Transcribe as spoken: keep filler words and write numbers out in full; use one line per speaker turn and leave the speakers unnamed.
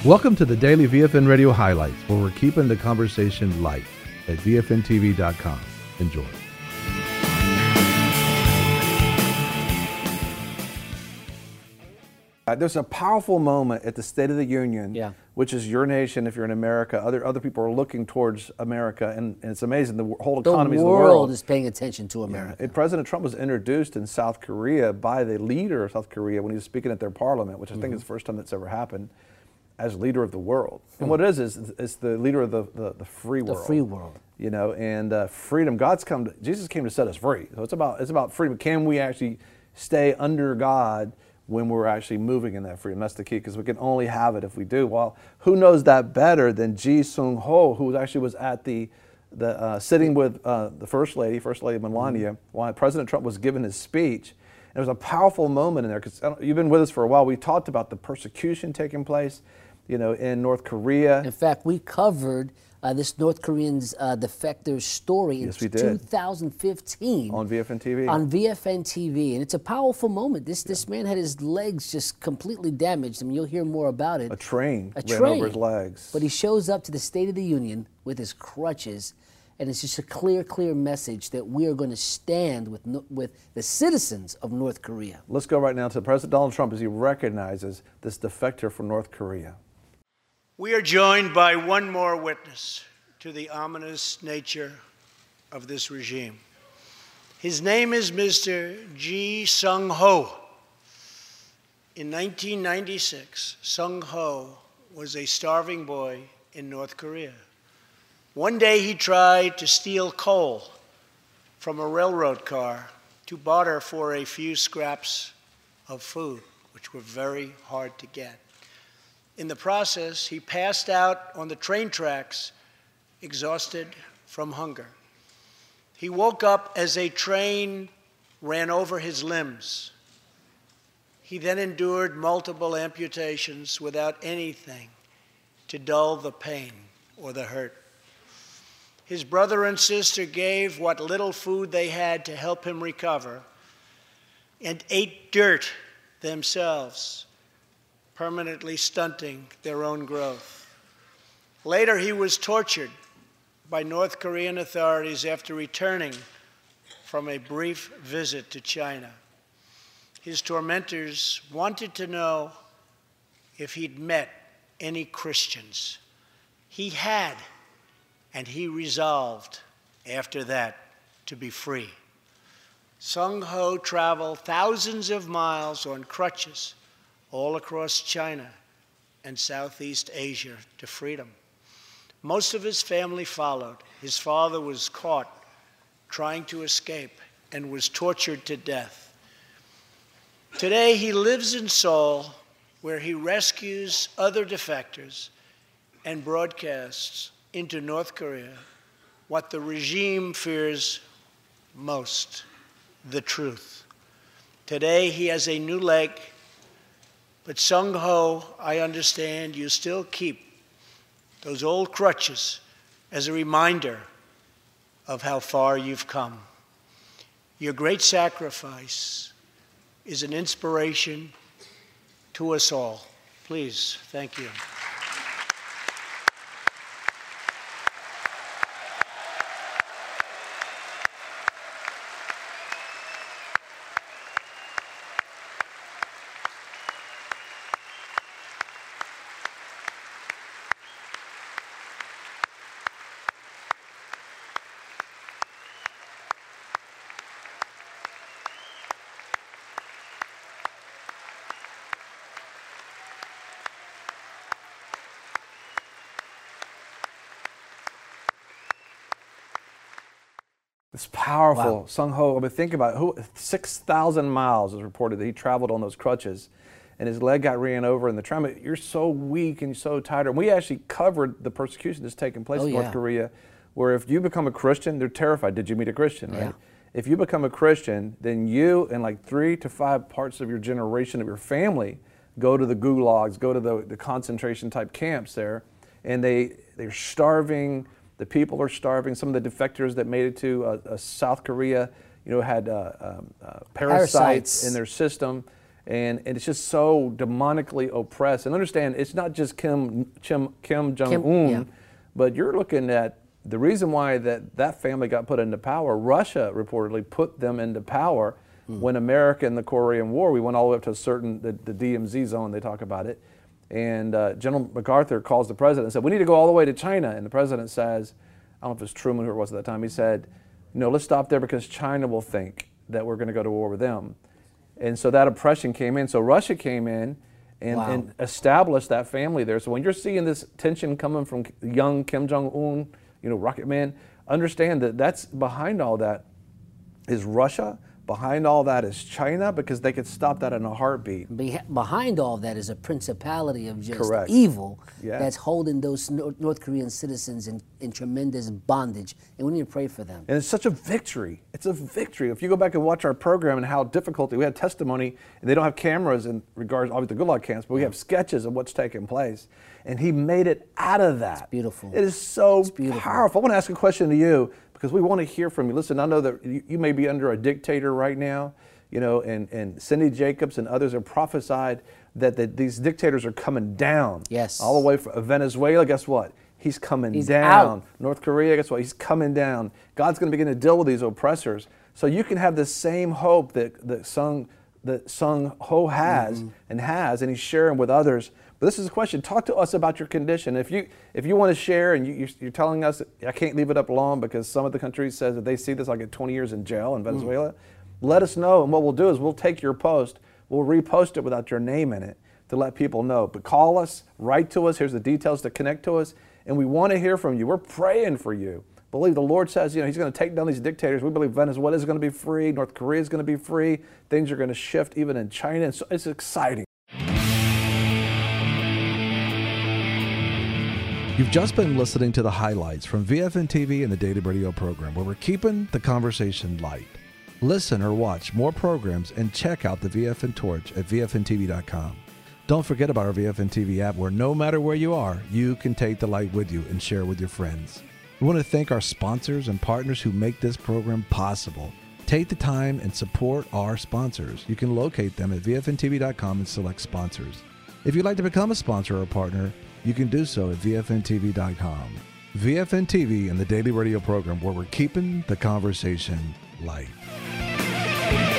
Welcome to the Daily V F N Radio Highlights, where we're keeping the conversation light at V F N T V dot com. Enjoy.
Uh, there's a powerful moment at the State of the Union,
yeah.
which is your nation. If you're in America, other other people are looking towards America, and, and it's amazing. The whole economy
the
of the world
is paying attention to America.
Yeah. And President Trump was introduced in South Korea by the leader of South Korea when he was speaking at their parliament, which I mm-hmm. think is the first time that's ever happened, as leader of the world. And mm. what it is is it's the leader of the, the, the free world.
The free world.
You know, and uh, freedom. God's come. To, Jesus came to set us free. So it's about it's about freedom. Can we actually stay under God when we're actually moving in that freedom? That's the key, because we can only have it if we do. Well, who knows that better than Ji Sung Ho, who actually was at the the uh, sitting with uh, the First Lady, First Lady Melania, mm-hmm. while President Trump was giving his speech. And it was a powerful moment in there, because you've been with us for a while. We talked about the persecution taking place, you know, in North Korea.
In fact, we covered uh, this North Korean's uh, defector's story in
yes, we did.
two thousand fifteen
on V F N T V.
On V F N T V, and it's a powerful moment. This yeah. this man had his legs just completely damaged. I mean, you'll hear more about it.
A train
a
ran
train.
over his legs.
But he shows up to the State of the Union with his crutches, and it's just a clear, clear message that we are going to stand with with the citizens of North Korea.
Let's go right now to President Donald Trump as he recognizes this defector from North Korea.
We are joined by one more witness to the ominous nature of this regime. His name is Mister Ji Sung Ho. In nineteen ninety-six, Sung Ho was a starving boy in North Korea. One day he tried to steal coal from a railroad car to barter for a few scraps of food, which were very hard to get. In the process, he passed out on the train tracks, exhausted from hunger. He woke up as a train ran over his limbs. He then endured multiple amputations without anything to dull the pain or the hurt. His brother and sister gave what little food they had to help him recover and ate dirt themselves, permanently stunting their own growth. Later, he was tortured by North Korean authorities after returning from a brief visit to China. His tormentors wanted to know if he'd met any Christians. He had, and he resolved after that to be free. Sung Ho traveled thousands of miles on crutches all across China and Southeast Asia to freedom. Most of his family followed. His father was caught trying to escape and was tortured to death. Today, he lives in Seoul, where he rescues other defectors and broadcasts into North Korea what the regime fears most, the truth. Today, he has a new leg. But Sung Ho, I understand you still keep those old crutches as a reminder of how far you've come. Your great sacrifice is an inspiration to us all. Please, thank you.
It's powerful.
Wow.
Sung Ho, I mean, think about it. Who, six thousand miles is reported that he traveled on those crutches, and his leg got ran over in the trauma. You're so weak and so tired. And we actually covered the persecution that's taking place
oh,
in
yeah.
North Korea, where if you become a Christian, they're terrified. Did you meet a Christian, right?
Yeah.
If you become a Christian, then you and like three to five parts of your generation of your family go to the gulags, go to the, the concentration type camps there, and they, they're starving. The people are starving. Some of the defectors that made it to uh, uh, South Korea, you know, had uh, um, uh, parasites, parasites in their system, And, and it's just so demonically oppressed. And understand, it's not just Kim, Kim, Kim Jong-un,
yeah.
but you're looking at the reason why that, that family got put into power. Russia reportedly put them into power mm. when America in the Korean War, we went all the way up to a certain, the, the D M Z zone, they talk about it. And uh, General MacArthur calls the president and said, we need to go all the way to China. And the president says, I don't know if it's Truman, who it was at that time, he said, no, let's stop there because China will think that we're going to go to war with them. And so that oppression came in. So Russia came in and,
wow.
and established that family there. So when you're seeing this tension coming from young Kim Jong-un, you know, Rocket Man, understand that that's behind all that is Russia. Behind all that is China, because they could stop that in a heartbeat.
Be- behind all that is a principality of just
Correct.
evil
Yeah.
that's holding those North Korean citizens in, in tremendous bondage, and we need to pray for them.
And it's such a victory. It's a victory. If you go back and watch our program and how difficult, we had testimony, and they don't have cameras in regards, obviously the Good Luck camps, but we have sketches of what's taking place. And he made it out of that.
It's beautiful.
It is so
It's beautiful.
powerful. I want to ask a question to you, because we want to hear from you. Listen, I know that you, you may be under a dictator right now, you know, and, and Cindy Jacobs and others have prophesied that, that these dictators are coming down.
Yes.
All the way from Venezuela, guess what? He's coming
He's
down.
out.
North Korea, guess what? He's coming down. God's going to begin to deal with these oppressors. So you can have the same hope that, that Sung, that Sung Ho has mm-hmm. and has, and he's sharing with others. But this is a question. Talk to us about your condition. If you if you want to share and you, you're telling us, I can't leave it up long because some of the countries says that they see this, I'll get twenty years in jail in Venezuela. Mm. Let us know, and what we'll do is we'll take your post, we'll repost it without your name in it to let people know. But call us, write to us, here's the details to connect to us, and we want to hear from you. We're praying for you. Believe the Lord says, you know, he's going to take down these dictators. We believe Venezuela is going to be free, North Korea is going to be free, things are going to shift even in China, and so it's exciting.
You've just been listening to the highlights from V F N T V and the Daily Radio program, where we're keeping the conversation light. Listen or watch more programs and check out the V F N Torch at V F N T V dot com. Don't forget about our V F N T V app, where no matter where you are, you can take the light with you and share with your friends. We want to thank our sponsors and partners who make this program possible. Take the time and support our sponsors. You can locate them at V F N T V dot com and select sponsors. If you'd like to become a sponsor or a partner, you can do so at V F N T V dot com. V F N T V and the Daily Radio program, where we're keeping the conversation light.